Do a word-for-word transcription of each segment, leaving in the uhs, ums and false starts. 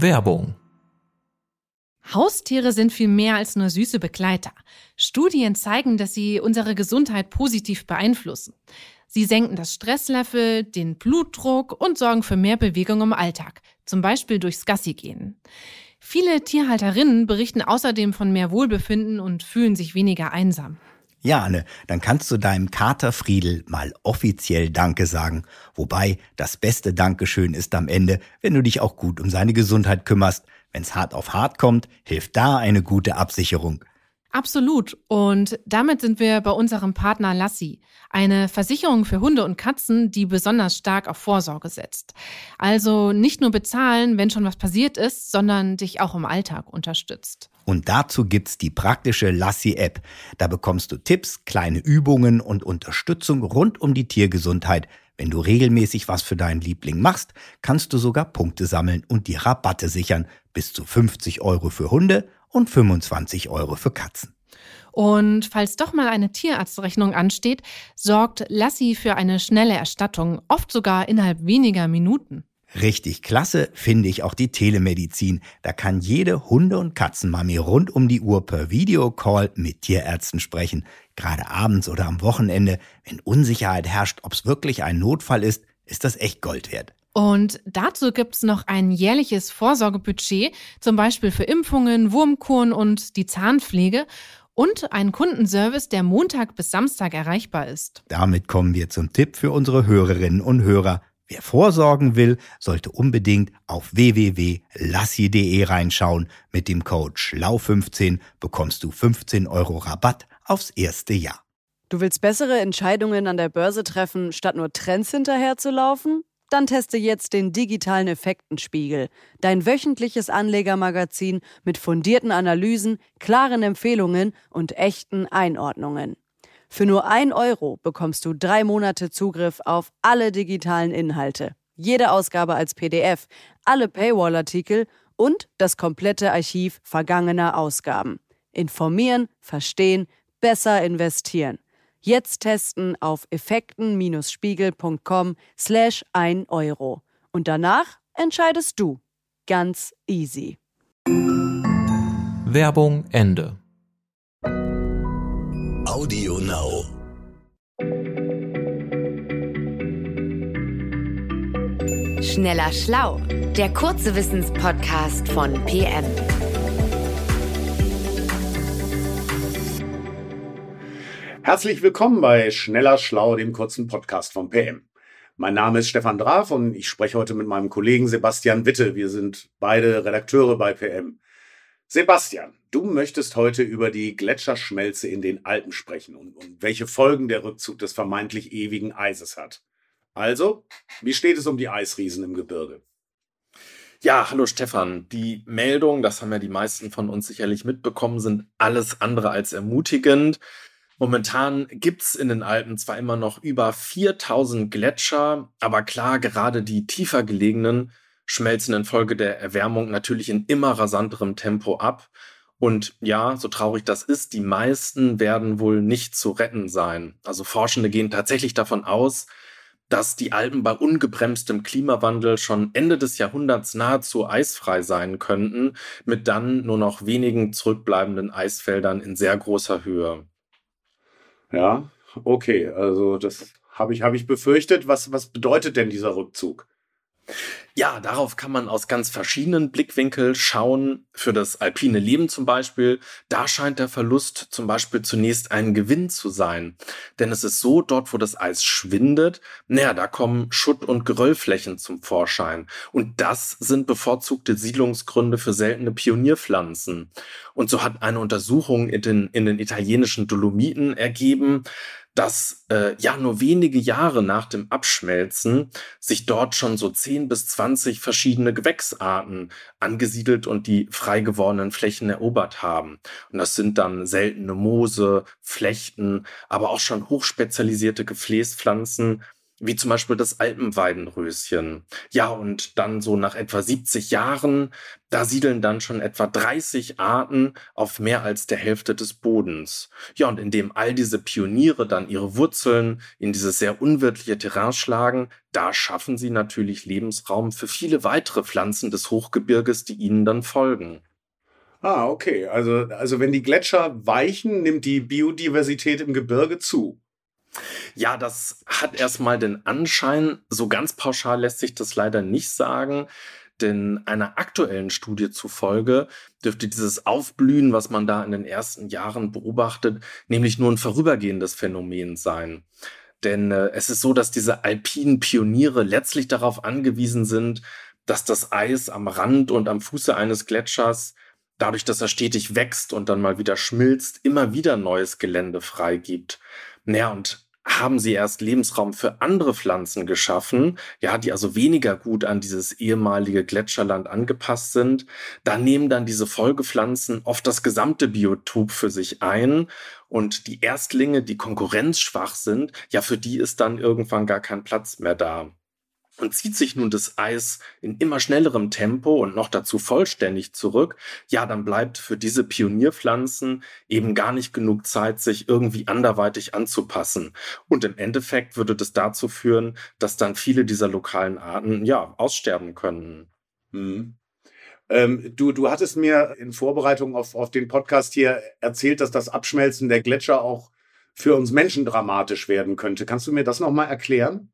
Werbung. Haustiere sind viel mehr als nur süße Begleiter. Studien zeigen, dass sie unsere Gesundheit positiv beeinflussen. Sie senken das Stresslevel, den Blutdruck und sorgen für mehr Bewegung im Alltag, zum Beispiel durchs Gassigehen. Viele Tierhalterinnen berichten außerdem von mehr Wohlbefinden und fühlen sich weniger einsam. Ja, Anne, dann kannst du deinem Kater Friedel mal offiziell Danke sagen. Wobei, das beste Dankeschön ist am Ende, wenn du dich auch gut um seine Gesundheit kümmerst. Wenn's hart auf hart kommt, hilft da eine gute Absicherung. Absolut. Und damit sind wir bei unserem Partner Lassi, eine Versicherung für Hunde und Katzen, die besonders stark auf Vorsorge setzt. Also nicht nur bezahlen, wenn schon was passiert ist, sondern dich auch im Alltag unterstützt. Und dazu gibt's die praktische Lassi-App. Da bekommst du Tipps, kleine Übungen und Unterstützung rund um die Tiergesundheit. Wenn du regelmäßig was für deinen Liebling machst, kannst du sogar Punkte sammeln und die Rabatte sichern. Bis zu fünfzig Euro für Hunde und fünfundzwanzig Euro für Katzen. Und falls doch mal eine Tierarztrechnung ansteht, sorgt Lassi für eine schnelle Erstattung, oft sogar innerhalb weniger Minuten. Richtig klasse finde ich auch die Telemedizin. Da kann jede Hunde- und Katzenmami rund um die Uhr per Videocall mit Tierärzten sprechen. Gerade abends oder am Wochenende, wenn Unsicherheit herrscht, ob es wirklich ein Notfall ist, ist das echt Gold wert. Und dazu gibt's noch ein jährliches Vorsorgebudget, zum Beispiel für Impfungen, Wurmkuren und die Zahnpflege und einen Kundenservice, der Montag bis Samstag erreichbar ist. Damit kommen wir zum Tipp für unsere Hörerinnen und Hörer. Wer vorsorgen will, sollte unbedingt auf w w w punkt lassi punkt de reinschauen. Mit dem Code schlau fünfzehn bekommst du fünfzehn Euro Rabatt aufs erste Jahr. Du willst bessere Entscheidungen an der Börse treffen, statt nur Trends hinterherzulaufen? Dann teste jetzt den digitalen Effektenspiegel, dein wöchentliches Anlegermagazin mit fundierten Analysen, klaren Empfehlungen und echten Einordnungen. Für nur ein Euro bekommst du drei Monate Zugriff auf alle digitalen Inhalte, jede Ausgabe als P D F, alle Paywall-Artikel und das komplette Archiv vergangener Ausgaben. Informieren, verstehen, besser investieren. Jetzt testen auf effekten-spiegel.com slash ein Euro. Und danach entscheidest du. Ganz easy. Werbung Ende. Audio Now. Schneller Schlau, der kurze Wissenspodcast von P M. Herzlich willkommen bei Schneller Schlau, dem kurzen Podcast von P M. Mein Name ist Stefan Draf und ich spreche heute mit meinem Kollegen Sebastian Witte. Wir sind beide Redakteure bei P M. Sebastian, du möchtest heute über die Gletscherschmelze in den Alpen sprechen und, und welche Folgen der Rückzug des vermeintlich ewigen Eises hat. Also, wie steht es um die Eisriesen im Gebirge? Ja, hallo Stefan. Die Meldungen, das haben ja die meisten von uns sicherlich mitbekommen, sind alles andere als ermutigend. Momentan gibt's in den Alpen zwar immer noch über viertausend Gletscher, aber klar, gerade die tiefer gelegenen schmelzen infolge der Erwärmung natürlich in immer rasanterem Tempo ab. Und ja, so traurig das ist, die meisten werden wohl nicht zu retten sein. Also Forschende gehen tatsächlich davon aus, dass die Alpen bei ungebremstem Klimawandel schon Ende des Jahrhunderts nahezu eisfrei sein könnten, mit dann nur noch wenigen zurückbleibenden Eisfeldern in sehr großer Höhe. Ja, okay, also das habe ich, habe ich befürchtet. Was, was bedeutet denn dieser Rückzug? Ja, darauf kann man aus ganz verschiedenen Blickwinkeln schauen. Für das alpine Leben zum Beispiel, da scheint der Verlust zum Beispiel zunächst ein Gewinn zu sein. Denn es ist so, dort wo das Eis schwindet, naja, da kommen Schutt- und Geröllflächen zum Vorschein. Und das sind bevorzugte Siedlungsgründe für seltene Pionierpflanzen. Und so hat eine Untersuchung in den, in den italienischen Dolomiten ergeben, dass äh, ja nur wenige Jahre nach dem Abschmelzen sich dort schon so zehn bis zwanzig verschiedene Gewächsarten angesiedelt und die frei gewordenen Flächen erobert haben. Und das sind dann seltene Moose, Flechten, aber auch schon hochspezialisierte Gefäßpflanzen. wie zum Beispiel das Alpenweidenröschen. Ja, und dann so nach etwa siebzig Jahren, da siedeln dann schon etwa dreißig Arten auf mehr als der Hälfte des Bodens. Ja, und indem all diese Pioniere dann ihre Wurzeln in dieses sehr unwirtliche Terrain schlagen, da schaffen sie natürlich Lebensraum für viele weitere Pflanzen des Hochgebirges, die ihnen dann folgen. Ah, okay. Also, also wenn die Gletscher weichen, nimmt die Biodiversität im Gebirge zu. Ja, das hat erstmal den Anschein. So ganz pauschal lässt sich das leider nicht sagen. Denn einer aktuellen Studie zufolge dürfte dieses Aufblühen, was man da in den ersten Jahren beobachtet, nämlich nur ein vorübergehendes Phänomen sein. Denn äh, es ist so, dass diese alpinen Pioniere letztlich darauf angewiesen sind, dass das Eis am Rand und am Fuße eines Gletschers, dadurch, dass er stetig wächst und dann mal wieder schmilzt, immer wieder neues Gelände freigibt. Naja, und haben sie erst Lebensraum für andere Pflanzen geschaffen, ja, die also weniger gut an dieses ehemalige Gletscherland angepasst sind, da nehmen dann diese Folgepflanzen oft das gesamte Biotop für sich ein und die Erstlinge, die konkurrenzschwach sind, ja, für die ist dann irgendwann gar kein Platz mehr da. Und zieht sich nun das Eis in immer schnellerem Tempo und noch dazu vollständig zurück, ja, dann bleibt für diese Pionierpflanzen eben gar nicht genug Zeit, sich irgendwie anderweitig anzupassen. Und im Endeffekt würde das dazu führen, dass dann viele dieser lokalen Arten, ja, aussterben können. Mhm. Ähm, du, du hattest mir in Vorbereitung auf, auf den Podcast hier erzählt, dass das Abschmelzen der Gletscher auch für uns Menschen dramatisch werden könnte. Kannst du mir das nochmal erklären?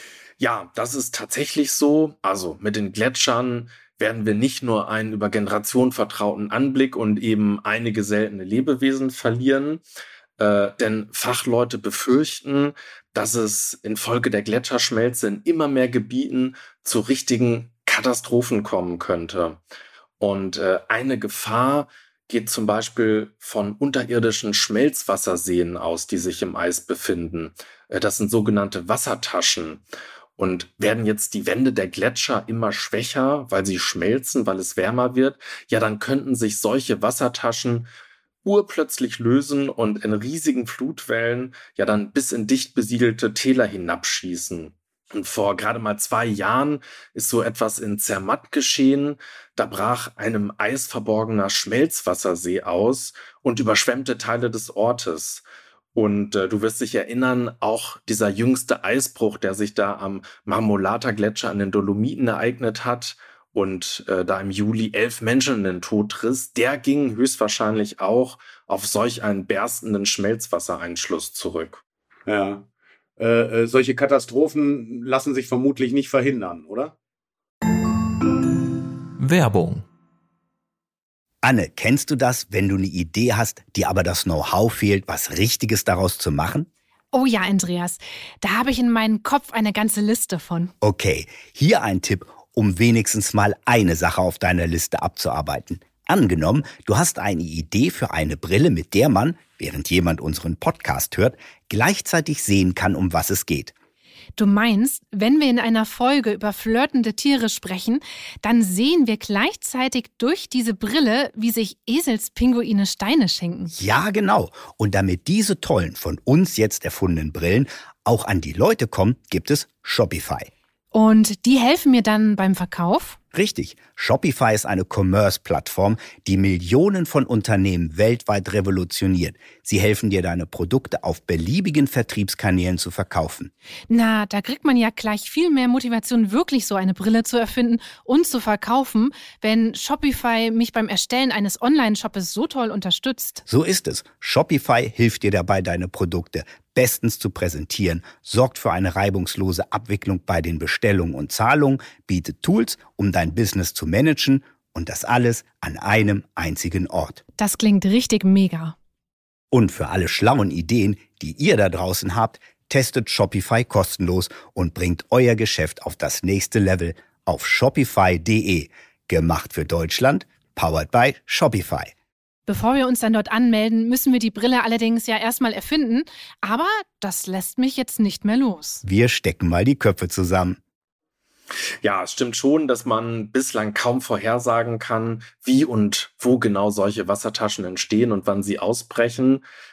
Ja, das ist tatsächlich so. Also mit den Gletschern werden wir nicht nur einen über Generationen vertrauten Anblick und eben einige seltene Lebewesen verlieren, äh, denn Fachleute befürchten, dass es infolge der Gletscherschmelze in immer mehr Gebieten zu richtigen Katastrophen kommen könnte. Und äh, eine Gefahr geht zum Beispiel von unterirdischen Schmelzwasserseen aus, die sich im Eis befinden. Äh, das sind sogenannte Wassertaschen. Und werden jetzt die Wände der Gletscher immer schwächer, weil sie schmelzen, weil es wärmer wird, ja, dann könnten sich solche Wassertaschen urplötzlich lösen und in riesigen Flutwellen ja dann bis in dicht besiedelte Täler hinabschießen. Und vor gerade mal zwei Jahren ist so etwas in Zermatt geschehen. Da brach einem Eis verborgener Schmelzwassersee aus und überschwemmte Teile des Ortes. Und äh, du wirst dich erinnern, auch dieser jüngste Eisbruch, der sich da am Marmolata-Gletscher an den Dolomiten ereignet hat und äh, da im Juli elf Menschen in den Tod riss, der ging höchstwahrscheinlich auch auf solch einen berstenden Schmelzwassereinschluss zurück. Ja, äh, äh, solche Katastrophen lassen sich vermutlich nicht verhindern, oder? Werbung. Anne, kennst du das, wenn du eine Idee hast, dir aber das Know-how fehlt, was Richtiges daraus zu machen? Oh ja, Andreas, da habe ich in meinem Kopf eine ganze Liste von. Okay, hier ein Tipp, um wenigstens mal eine Sache auf deiner Liste abzuarbeiten. Angenommen, du hast eine Idee für eine Brille, mit der man, während jemand unseren Podcast hört, gleichzeitig sehen kann, um was es geht. Du meinst, wenn wir in einer Folge über flirtende Tiere sprechen, dann sehen wir gleichzeitig durch diese Brille, wie sich Eselspinguine Steine schenken. Ja, genau. Und damit diese tollen, von uns jetzt erfundenen Brillen auch an die Leute kommen, gibt es Shopify. Und die helfen mir dann beim Verkauf? Richtig. Shopify ist eine Commerce-Plattform, die Millionen von Unternehmen weltweit revolutioniert. Sie helfen dir, deine Produkte auf beliebigen Vertriebskanälen zu verkaufen. Na, da kriegt man ja gleich viel mehr Motivation, wirklich so eine Brille zu erfinden und zu verkaufen, wenn Shopify mich beim Erstellen eines Online-Shoppes so toll unterstützt. So ist es. Shopify hilft dir dabei, deine Produkte bestens zu präsentieren, sorgt für eine reibungslose Abwicklung bei den Bestellungen und Zahlungen, bietet Tools, um dein Business zu managen und das alles an einem einzigen Ort. Das klingt richtig mega. Und für alle schlauen Ideen, die ihr da draußen habt, testet Shopify kostenlos und bringt euer Geschäft auf das nächste Level auf shopify punkt de. Gemacht für Deutschland, powered by Shopify. Bevor wir uns dann dort anmelden, müssen wir die Brille allerdings ja erstmal erfinden. Aber das lässt mich jetzt nicht mehr los. Wir stecken mal die Köpfe zusammen. Ja, es stimmt schon, dass man bislang kaum vorhersagen kann, wie und wo genau solche Wassertaschen entstehen und wann sie ausbrechen.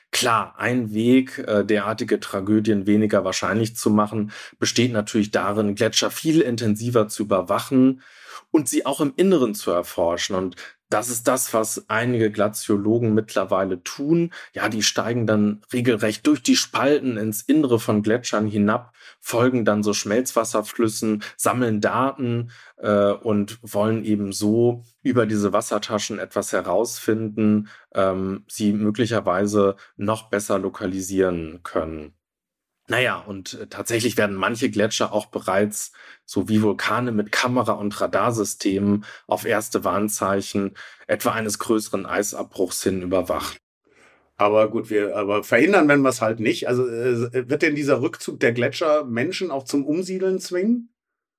Klar, ein Weg, derartige Tragödien weniger wahrscheinlich zu machen, besteht natürlich darin, Gletscher viel intensiver zu überwachen und sie auch im Inneren zu erforschen. Und das ist das, was einige Glaziologen mittlerweile tun. Ja, die steigen dann regelrecht durch die Spalten ins Innere von Gletschern hinab, folgen dann so Schmelzwasserflüssen, sammeln Daten äh, und wollen eben so über diese Wassertaschen etwas herausfinden, ähm, sie möglicherweise noch besser lokalisieren können. Naja, und tatsächlich werden manche Gletscher auch bereits, so wie Vulkane, mit Kamera- und Radarsystemen auf erste Warnzeichen etwa eines größeren Eisabbruchs hin überwacht. Aber gut, wir aber verhindern werden wir es halt nicht. Also äh, wird denn dieser Rückzug der Gletscher Menschen auch zum Umsiedeln zwingen?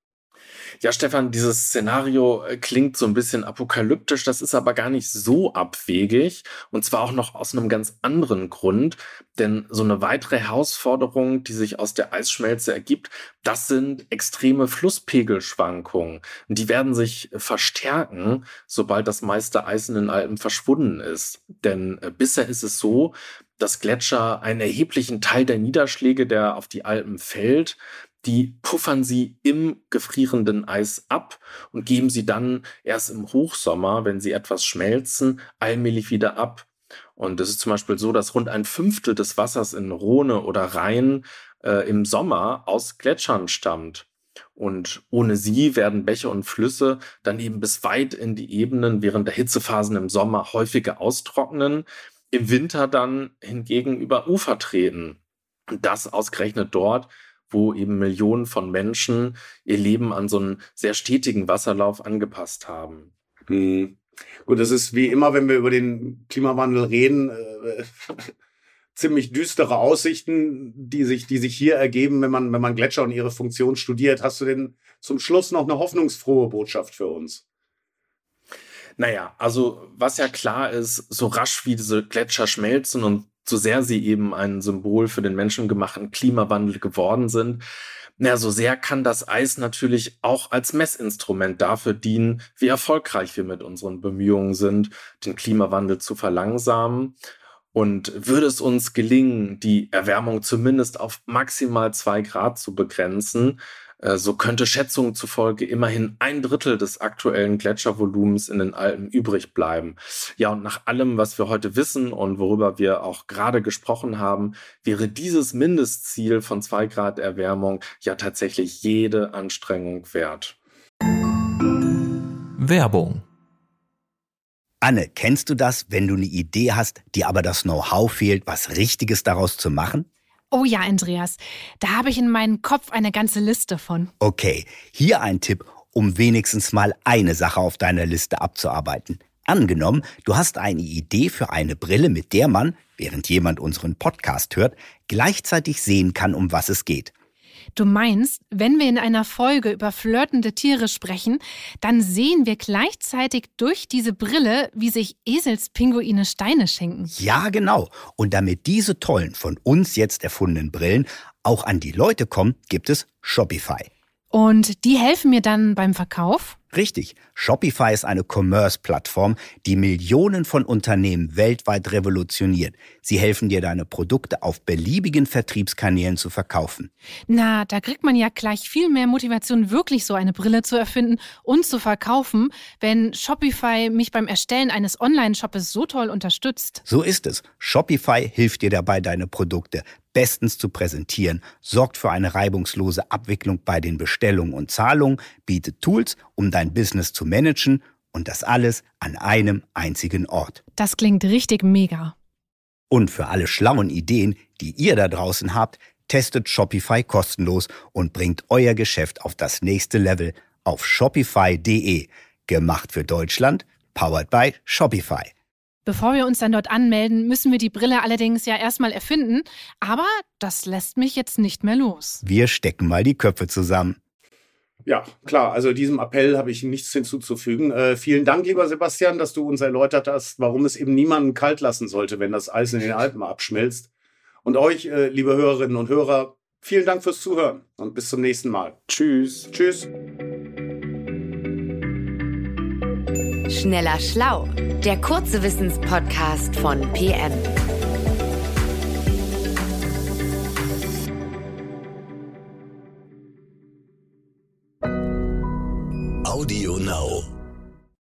Ja, Stefan, dieses Szenario klingt so ein bisschen apokalyptisch, das ist aber gar nicht so abwegig und zwar auch noch aus einem ganz anderen Grund, denn so eine weitere Herausforderung, die sich aus der Eisschmelze ergibt, das sind extreme Flusspegelschwankungen. Die werden sich verstärken, sobald das meiste Eis in den Alpen verschwunden ist, denn bisher ist es so, dass Gletscher einen erheblichen Teil der Niederschläge, der auf die Alpen fällt, die puffern sie im gefrierenden Eis ab und geben sie dann erst im Hochsommer, wenn sie etwas schmelzen, allmählich wieder ab. Und es ist zum Beispiel so, dass rund ein Fünftel des Wassers in Rhone oder Rhein äh, im Sommer aus Gletschern stammt. Und ohne sie werden Bäche und Flüsse dann eben bis weit in die Ebenen während der Hitzephasen im Sommer häufiger austrocknen, im Winter dann hingegen über Ufer treten. Und das ausgerechnet dort, wo eben Millionen von Menschen ihr Leben an so einen sehr stetigen Wasserlauf angepasst haben. Hm. Gut, das ist wie immer, wenn wir über den Klimawandel reden, äh, ziemlich düstere Aussichten, die sich, die sich hier ergeben, wenn man, wenn man Gletscher und ihre Funktion studiert. Hast du denn zum Schluss noch eine hoffnungsfrohe Botschaft für uns? Naja, also was ja klar ist, so rasch wie diese Gletscher schmelzen und so sehr sie eben ein Symbol für den menschengemachten Klimawandel geworden sind, na, so sehr kann das Eis natürlich auch als Messinstrument dafür dienen, wie erfolgreich wir mit unseren Bemühungen sind, den Klimawandel zu verlangsamen. Und würde es uns gelingen, die Erwärmung zumindest auf maximal zwei Grad zu begrenzen, so könnte Schätzungen zufolge immerhin ein Drittel des aktuellen Gletschervolumens in den Alpen übrig bleiben. Ja, und nach allem, was wir heute wissen und worüber wir auch gerade gesprochen haben, wäre dieses Mindestziel von zwei Grad Erwärmung ja tatsächlich jede Anstrengung wert. Werbung. Anne, kennst du das, wenn du eine Idee hast, dir aber das Know-how fehlt, was Richtiges daraus zu machen? Oh ja, Andreas, da habe ich in meinem Kopf eine ganze Liste von. Okay, hier ein Tipp, um wenigstens mal eine Sache auf deiner Liste abzuarbeiten. Angenommen, du hast eine Idee für eine Brille, mit der man, während jemand unseren Podcast hört, gleichzeitig sehen kann, um was es geht. Du meinst, wenn wir in einer Folge über flirtende Tiere sprechen, dann sehen wir gleichzeitig durch diese Brille, wie sich Eselspinguine Steine schenken. Ja, genau. Und damit diese tollen, von uns jetzt erfundenen Brillen auch an die Leute kommen, gibt es Shopify. Und die helfen mir dann beim Verkauf? Richtig. Shopify ist eine Commerce-Plattform, die Millionen von Unternehmen weltweit revolutioniert. Sie helfen dir, deine Produkte auf beliebigen Vertriebskanälen zu verkaufen. Na, da kriegt man ja gleich viel mehr Motivation, wirklich so eine Brille zu erfinden und zu verkaufen, wenn Shopify mich beim Erstellen eines Online-Shoppes so toll unterstützt. So ist es. Shopify hilft dir dabei, deine Produkte bestens zu präsentieren, sorgt für eine reibungslose Abwicklung bei den Bestellungen und Zahlungen, bietet Tools, um dein Business zu managen und das alles an einem einzigen Ort. Das klingt richtig mega. Und für alle schlauen Ideen, die ihr da draußen habt, testet Shopify kostenlos und bringt euer Geschäft auf das nächste Level auf shopify punkt de. Gemacht für Deutschland, powered by Shopify. Bevor wir uns dann dort anmelden, müssen wir die Brille allerdings ja erstmal erfinden. Aber das lässt mich jetzt nicht mehr los. Wir stecken mal die Köpfe zusammen. Ja, klar. Also diesem Appell habe ich nichts hinzuzufügen. Äh, vielen Dank, lieber Sebastian, dass du uns erläutert hast, warum es eben niemanden kalt lassen sollte, wenn das Eis in den Alpen abschmilzt. Und euch, äh, liebe Hörerinnen und Hörer, vielen Dank fürs Zuhören und bis zum nächsten Mal. Tschüss. Tschüss. Schneller Schlau, der kurze Wissenspodcast von P M.